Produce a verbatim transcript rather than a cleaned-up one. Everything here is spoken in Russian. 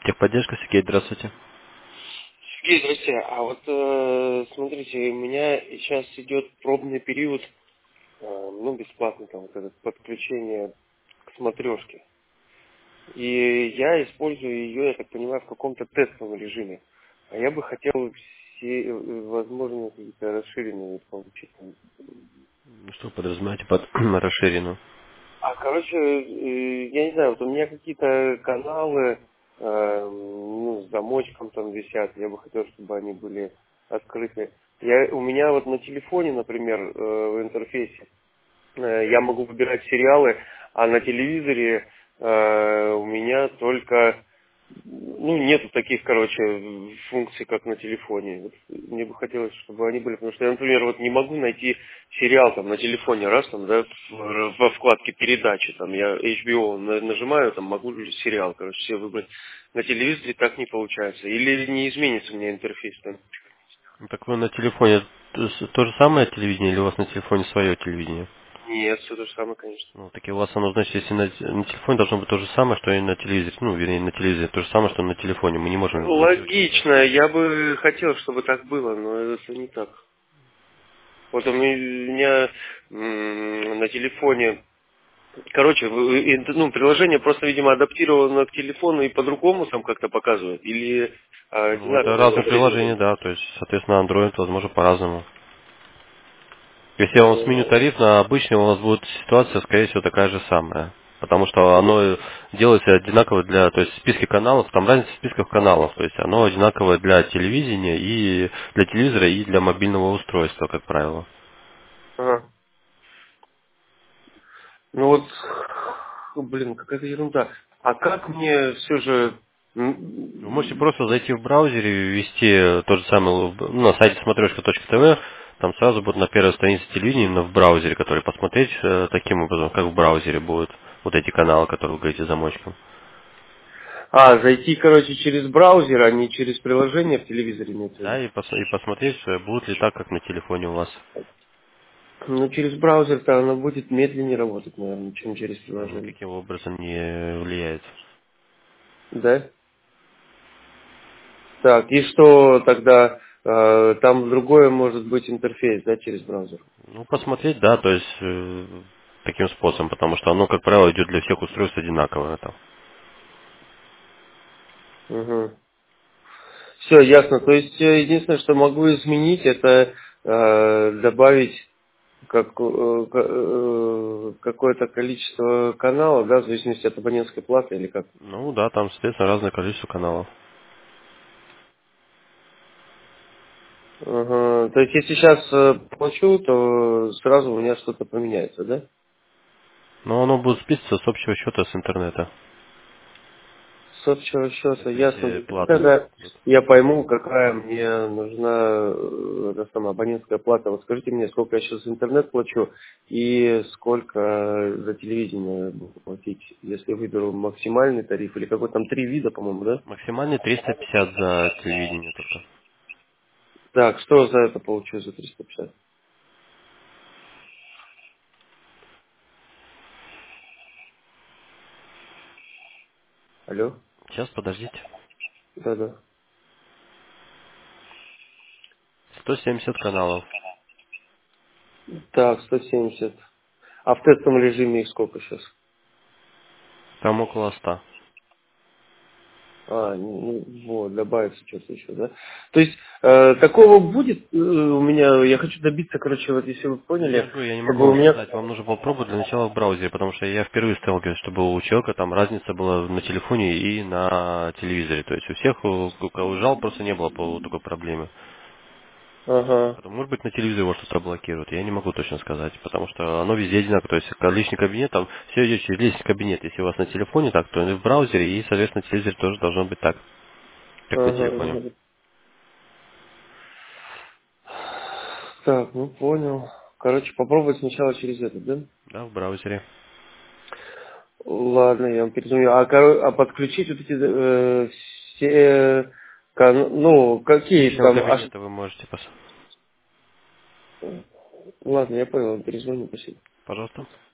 Техподдержка, Сергей, здравствуйте. Сергей, здрасте. А вот э, смотрите, у меня сейчас идет пробный период, э, ну, бесплатный там вот это подключение к смотрешке. И я использую ее, я так понимаю, в каком-то тестовом режиме. А я бы хотел все э, возможные какие-то расширенные получить. Ну, что вы подразумеваете под расширенную? А, короче, э, я не знаю, вот у меня какие-то каналы, э, ну, с замочком там висят, я бы хотел, чтобы они были открыты. Я, у меня вот на телефоне, например, э, в интерфейсе, э, я могу выбирать сериалы, а на телевизоре э, у меня только, ну, нету таких, короче, функций, как на телефоне. Вот мне бы хотелось, чтобы они были, потому что я, например, вот не могу найти сериал там на телефоне, раз там, да, в- во вкладке передачи, там, я эйч би о на- нажимаю, там, могу ли сериал, короче, все выбрать. На телевизоре так не получается. Или не изменится у меня интерфейс там. Ну, так вы на телефоне то, с- то же самое телевидение или у вас на телефоне свое телевидение? Нет, все то же самое, конечно. Ну, так и у вас оно, значит, если на, на телефоне должно быть то же самое, что и на телевизоре. Ну, вернее, на телевизоре то же самое, что на телефоне. Мы не можем найти очень много. Логично, я бы хотел, чтобы так было, но это не так. Вот у меня м, на телефоне, короче, в- и- ну, приложение просто, видимо, адаптировано к телефону и по-другому там как-то показывает, или а, Ну, это одинаково разные закодировано. приложения, да, то есть, соответственно, Android, возможно, по-разному. Если я вам сменю М, тариф на обычный, у вас будет ситуация, скорее всего, такая же самая. Потому что оно делается одинаково для, то есть в списке каналов, там разница в списках каналов, то есть оно одинаковое для телевидения и для телевизора и для мобильного устройства, как правило. ага. Ну вот, блин, какая-то ерунда. А как мне все же... Вы можете м, просто зайти в браузере и ввести тот же самый, ну, на сайте смотрешка точка тв, там сразу будет на первой странице телевидения, но в браузере, который посмотреть э, таким образом, как в браузере будут вот эти каналы, которые вы говорите замочком. А, зайти, короче, через браузер, а не через приложение в телевизоре имеется в Да, виду? и, пос- и посмотреть, э, будет ли так, как на телефоне у вас. Ну, через браузер-то оно будет медленнее работать, наверное, чем через Ну, приложение. никаким образом не влияет. Да? Так, и что тогда? Э, там другое может быть интерфейс, да, через браузер? Ну, посмотреть, да, то есть э, таким способом, потому что оно, как правило, идет для всех устройств одинаково. Это. Угу. Все, ясно. То есть э, единственное, что могу изменить, это э, добавить как, э, ка- э, какое-то количество каналов, да, в зависимости от абонентской платы или как. Ну да, там, соответственно, разное количество каналов. Ага. То есть если сейчас э, плачу, то сразу у меня что-то поменяется, да? Но оно будет списываться с общего счета с интернета. С общего счета, Это ясно. если платно. Тогда я пойму, какая мне нужна э, эта самая абонентская плата. Вот скажите мне, сколько я сейчас за интернет плачу и сколько за телевидение буду платить, если выберу максимальный тариф или какой там три вида, по-моему, да? Максимальный триста пятьдесят за телевидение только. Так, что за это получу за триста пятьдесят? Алло? Сейчас, подождите. Да-да. сто семьдесят каналов. Так, сто семьдесят. А в тестовом режиме их сколько сейчас? Там около ста. А, ну, вот, добавится что-то еще, да? То есть, э, такого будет э, у меня, я хочу добиться, короче, вот если вы Ну, я поняли, же говорю, я не могу чтобы у вам меня... сказать. Вам нужно попробовать для начала в браузере, потому что я впервые сталкиваюсь, чтобы у человека там разница была на телефоне и на телевизоре. То есть у всех, у у кого жал, просто не было по такой проблеме. Ага, Потом, может быть, на телевизоре его что-то блокирует. Я не могу точно сказать, потому что оно везде одинаково. То есть как личный кабинет, там все идет через личный кабинет. Если у вас на телефоне так, то и в браузере, и, соответственно, телевизор тоже должно быть так, как на ага, телефоне. ага. Так, ну понял. Короче, попробовать сначала через этот, да? Да, в браузере. Ладно, я вам перезвоню. А, коро- а подключить вот эти э, все... кан- Ну, какие Личного там... аж- кабинета вы можете посмотреть. Ладно, я понял, перезвоню, спасибо. Пожалуйста.